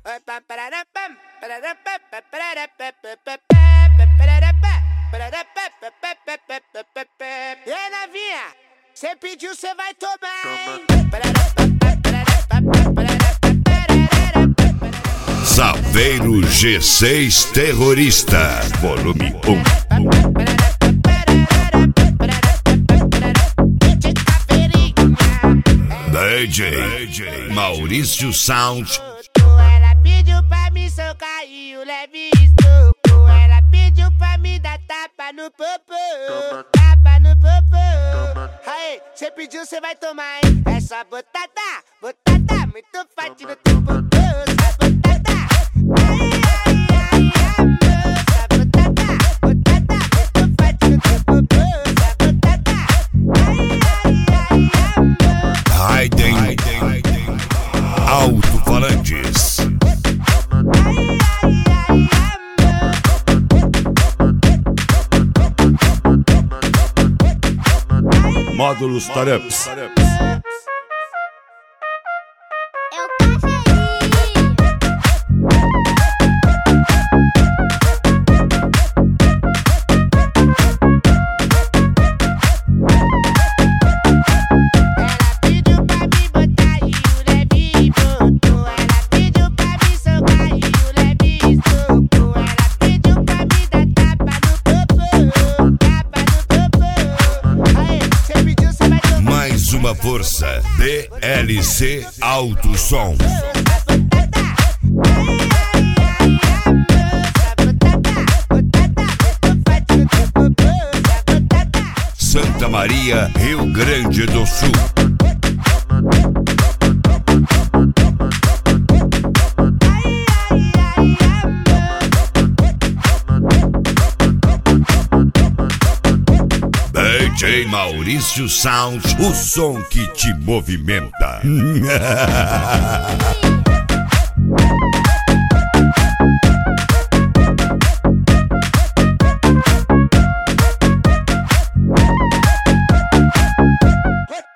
E aí, novinha, cê pediu, cê vai tomar, hein? Saveiro G6 Terrorista, volume 1. DJ Maurício Sound. Ela pediu pra me socar e o leve estocou. Ela pediu pra me dar tapa no popô. Tapa no popô. Aí, cê pediu, cê vai tomar, hein? Essa botada, botada, muito forte no teu popô. Essa botada, ai, ai, ai, amor. Essa botada, botada, muito forte no teu popô. Essa botada, ai, ai, ai, amor. Raiden Alto-Falantes. Módulos Tareps. Uma força DLC Alto Som. Santa Maria, Rio Grande do Sul. DJ Maurício Sound, o som que te movimenta.